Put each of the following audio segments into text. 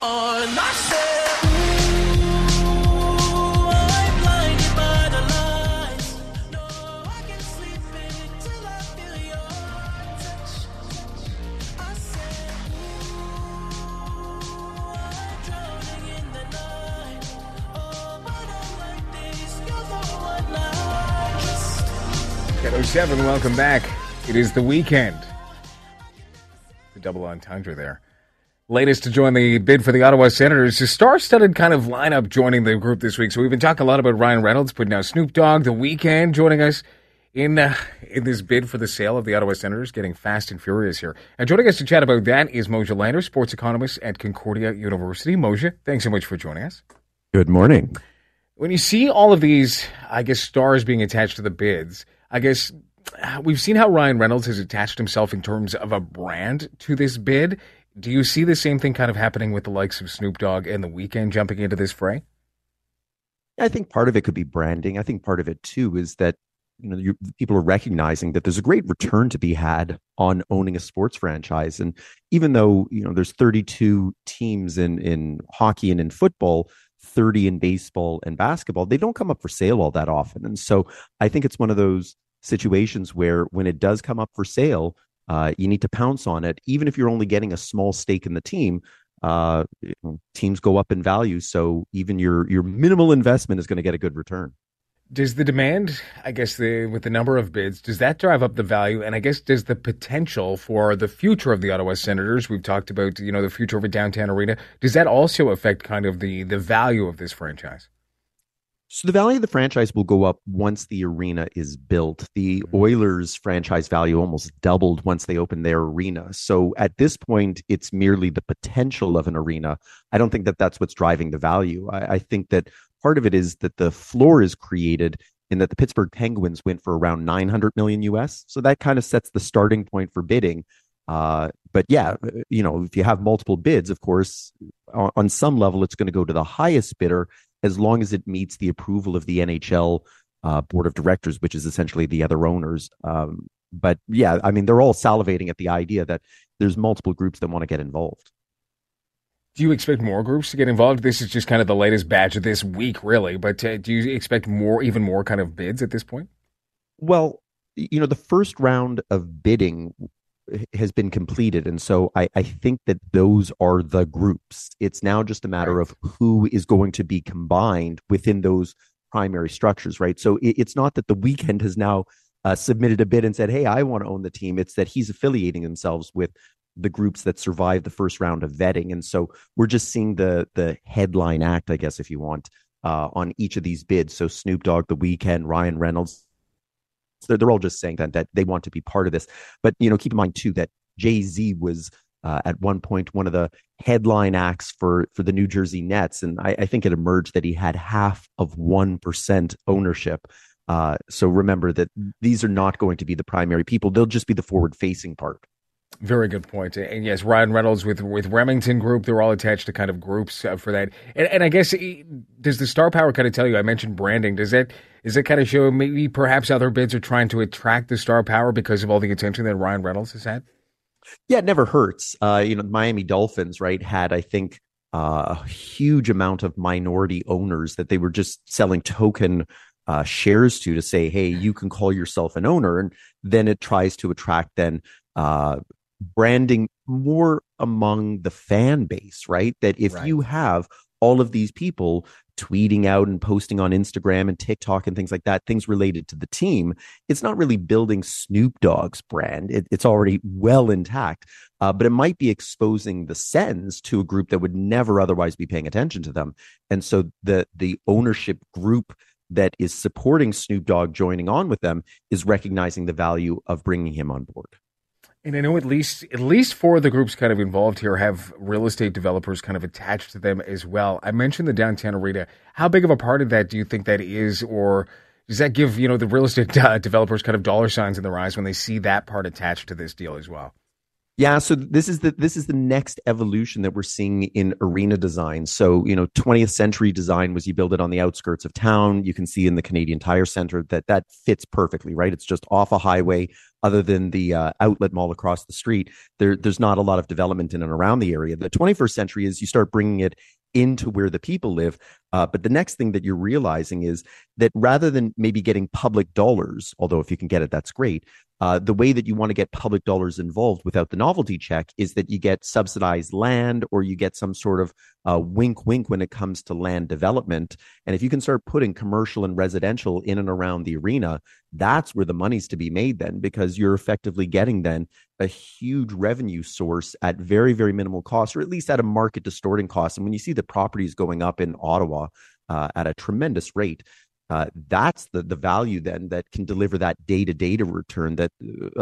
On I said, ooh, I'm blinded by the lights. No, I can't sleep until I feel your touch. I said, ooh, I'm drowning in the night. Oh, but I'm like this, you're the one I trust. Hello, 7, welcome back. It is the weekend. The double entendre there. Latest to join the bid for the Ottawa Senators. A star-studded kind of lineup joining the group this week. So we've been talking a lot about Ryan Reynolds, but now Snoop Dogg, The Weeknd, joining us in this bid for the sale of the Ottawa Senators, getting fast and furious here. And joining us to chat about that is Moshe Lander, sports economist at Concordia University. Moshe, thanks so much for joining us. Good morning. When you see all of these, I guess, stars being attached to the bids, I guess we've seen how Ryan Reynolds has attached himself in terms of a brand to this bid. Do you see the same thing kind of happening with the likes of Snoop Dogg and The Weeknd jumping into this fray? I think part of it could be branding. I think part of it too is that people are recognizing that there's a great return to be had on owning a sports franchise. And even though there's 32 teams in hockey and in football, 30 in baseball and basketball, they don't come up for sale all that often. And so I think it's one of those situations where when it does come up for sale, you need to pounce on it, even if you're only getting a small stake in the team. Teams go up in value, so even your minimal investment is going to get a good return. Does the demand, I guess, with the number of bids, does that drive up the value? And I guess does the potential for the future of the Ottawa Senators, we've talked about, the future of a downtown arena, does that also affect kind of the value of this franchise? So the value of the franchise will go up once the arena is built. The Oilers franchise value almost doubled once they opened their arena. So at this point, it's merely the potential of an arena. I don't think that that's what's driving the value. I think that part of it is that the floor is created in that the Pittsburgh Penguins went for around $900 million US. So that kind of sets the starting point for bidding. But yeah, if you have multiple bids, of course, on some level, it's going to go to the highest bidder, as long as it meets the approval of the NHL board of directors, which is essentially the other owners. But yeah, I mean, they're all salivating at the idea that there's multiple groups that want to get involved. Do you expect more groups to get involved? This is just kind of the latest batch of this week, really. But do you expect even more kind of bids at this point? Well, the first round of bidding has been completed. And so I think that those are the groups. It's now just a matter of who is going to be combined within those primary structures, right? So it's not that The Weeknd has now submitted a bid and said, hey, I want to own the team. It's that he's affiliating themselves with the groups that survived the first round of vetting. And so we're just seeing the headline act, I guess, if you want, on each of these bids. So Snoop Dogg, The Weeknd, Ryan Reynolds, they're all just saying that they want to be part of this. But, keep in mind, too, that Jay-Z was at one point one of the headline acts for the New Jersey Nets. And I think it emerged that he had half of 1% ownership. So remember that these are not going to be the primary people. They'll just be the forward-facing part. Very good point. And yes, Ryan Reynolds with Remington Group, they're all attached to kind of groups for that. And I guess, does the star power kind of tell you, I mentioned branding, does it kind of show maybe perhaps other bids are trying to attract the star power because of all the attention that Ryan Reynolds has had? Yeah, it never hurts. The Miami Dolphins, right, had, I think, a huge amount of minority owners that they were just selling token shares to say, hey, you can call yourself an owner. And then it tries to attract branding more among the fan base, right? That if you have all of these people tweeting out and posting on Instagram and TikTok and things like that, things related to the team, it's not really building Snoop Dogg's brand. It's already well intact, but it might be exposing the Sens to a group that would never otherwise be paying attention to them. And so the ownership group that is supporting Snoop Dogg joining on with them is recognizing the value of bringing him on board. And I know at least four of the groups kind of involved here have real estate developers kind of attached to them as well. I mentioned the downtown arena. How big of a part of that do you think that is, or does that give the real estate developers kind of dollar signs in their eyes when they see that part attached to this deal as well? Yeah, so this is the next evolution that we're seeing in arena design. So, 20th century design was you build it on the outskirts of town. You can see in the Canadian Tire Center that fits perfectly, right? It's just off a highway. Other than the outlet mall across the street, there's not a lot of development in and around the area. The 21st century is you start bringing it into where the people live. But the next thing that you're realizing is that rather than maybe getting public dollars, although if you can get it, that's great. The way that you want to get public dollars involved without the novelty check is that you get subsidized land or you get some sort of wink, wink when it comes to land development. And if you can start putting commercial and residential in and around the arena, that's where the money's to be made then, because you're effectively getting then a huge revenue source at very, very minimal cost, or at least at a market distorting cost. And when you see the properties going up in Ottawa at a tremendous rate, that's the value then that can deliver that day-to-day return that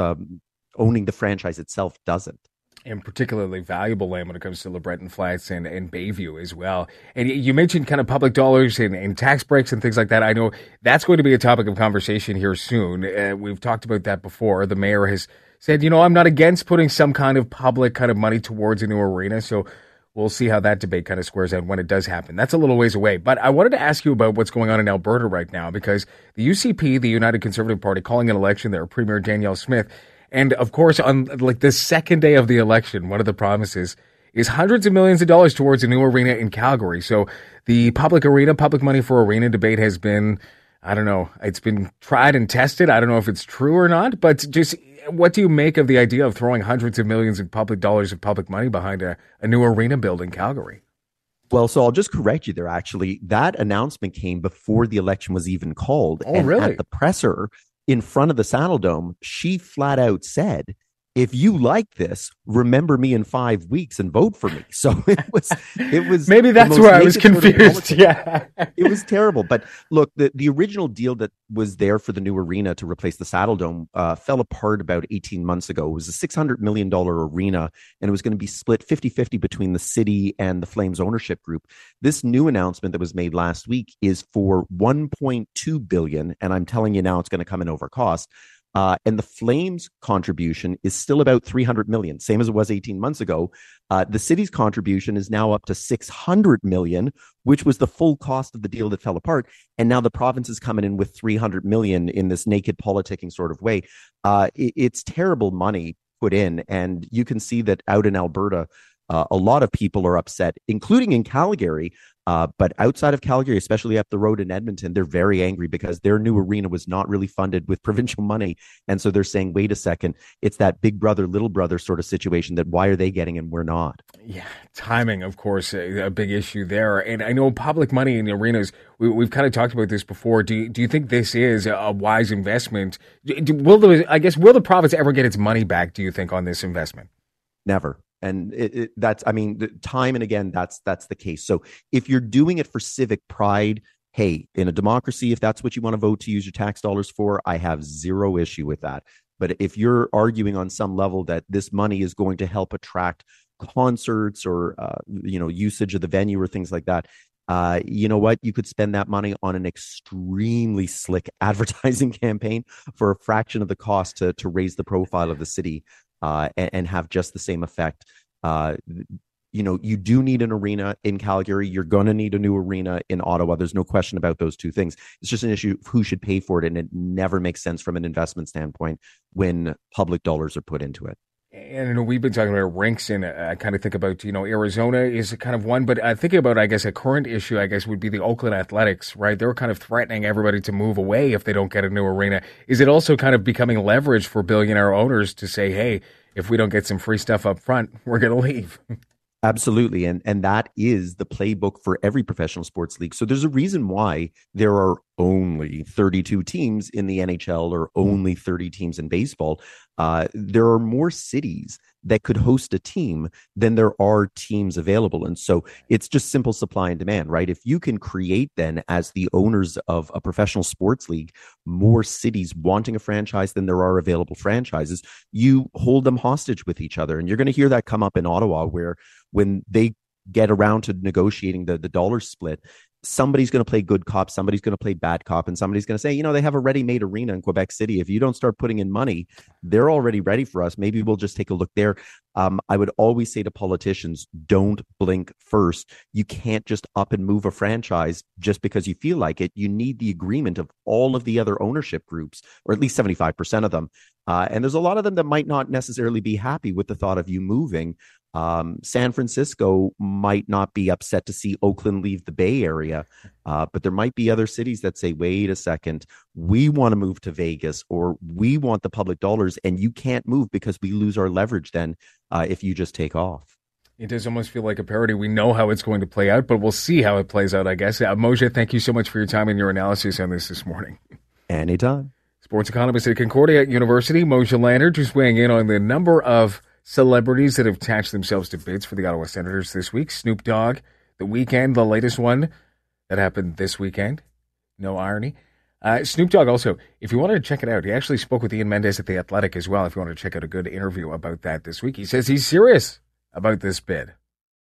owning the franchise itself doesn't. And particularly valuable land when it comes to LeBreton Flats and Bayview as well. And you mentioned kind of public dollars and tax breaks and things like that. I know that's going to be a topic of conversation here soon. We've talked about that before. The mayor has said, I'm not against putting some kind of public kind of money towards a new arena. So we'll see how that debate kind of squares out when it does happen. That's a little ways away. But I wanted to ask you about what's going on in Alberta right now, because the UCP, the United Conservative Party, calling an election there, Premier Danielle Smith. And of course, on like the second day of the election, one of the promises is hundreds of millions of dollars towards a new arena in Calgary. So the public money for arena debate has been, I don't know, it's been tried and tested. I don't know if it's true or not, but just what do you make of the idea of throwing hundreds of millions of public dollars of public money behind a new arena build in Calgary? Well, so I'll just correct you there. Actually, that announcement came before the election was even called. Oh, and really? At the presser in front of the Saddle Dome, she flat out said, if you like this, remember me in 5 weeks and vote for me. So it was maybe that's where I was confused. Yeah, it was terrible. But look, the original deal that was there for the new arena to replace the Saddle Dome fell apart about 18 months ago. It was a $600 million arena, and it was going to be split 50-50 between the city and the Flames ownership group. This new announcement that was made last week is for $1.2 billion, and I'm telling you now, it's going to come in over cost. And the Flames contribution is still about $300 million, same as it was 18 months ago. The city's contribution is now up to $600 million, which was the full cost of the deal that fell apart. And now the province is coming in with $300 million in this naked politicking sort of way. It's terrible money put in. And you can see that out in Alberta, a lot of people are upset, including in Calgary. But outside of Calgary, especially up the road in Edmonton, they're very angry because their new arena was not really funded with provincial money. And so they're saying, wait a second, it's that big brother, little brother sort of situation that why are they getting and we're not? Yeah, timing, of course, a big issue there. And I know public money in the arenas, we've kind of talked about this before. Do you think this is a wise investment? Will the province ever get its money back, do you think, on this investment? Never. And that's, I mean, time and again, that's the case. So if you're doing it for civic pride, hey, in a democracy, if that's what you want to vote to use your tax dollars for, I have zero issue with that. But if you're arguing on some level that this money is going to help attract concerts or, usage of the venue or things like that, you know what? You could spend that money on an extremely slick advertising campaign for a fraction of the cost to raise the profile of the city. And have just the same effect. You do need an arena in Calgary. You're going to need a new arena in Ottawa. There's no question about those two things. It's just an issue of who should pay for it. And it never makes sense from an investment standpoint when public dollars are put into it. And I know we've been talking about rinks, and I kind of think about, Arizona is kind of one, but thinking about, I guess, a current issue, I guess, would be the Oakland Athletics, right? They're kind of threatening everybody to move away if they don't get a new arena. Is it also kind of becoming leverage for billionaire owners to say, hey, if we don't get some free stuff up front, we're going to leave? Absolutely. And that is the playbook for every professional sports league. So there's a reason why there are only 32 teams in the NHL or only 30 teams in baseball. There are more cities that could host a team than there are teams available. And so it's just simple supply and demand, right? If you can create then as the owners of a professional sports league, more cities wanting a franchise than there are available franchises, you hold them hostage with each other. And you're going to hear that come up in Ottawa, where when they get around to negotiating the dollar split, somebody's going to play good cop, somebody's going to play bad cop, and somebody's going to say, they have a ready-made arena in Quebec City. If you don't start putting in money, they're already ready for us. Maybe we'll just take a look there. I would always say to politicians, don't blink first. You can't just up and move a franchise just because you feel like it. You need the agreement of all of the other ownership groups, or at least 75% of them. And there's a lot of them that might not necessarily be happy with the thought of you moving. San Francisco might not be upset to see Oakland leave the Bay Area, but there might be other cities that say, wait a second, we want to move to Vegas, or we want the public dollars, and you can't move because we lose our leverage then if you just take off. It does almost feel like a parody. We know how it's going to play out, but we'll see how it plays out, I guess. Moshe, thank you so much for your time and your analysis on this morning. Anytime. Sports economist at Concordia University, Moshe Landert, just weighing in on the number of celebrities that have attached themselves to bids for the Ottawa Senators this week. Snoop Dogg, The Weeknd, the latest one that happened this weekend. No irony. Snoop Dogg also, if you wanted to check it out, he actually spoke with Ian Mendes at The Athletic as well, if you want to check out a good interview about that this week. He says he's serious about this bid.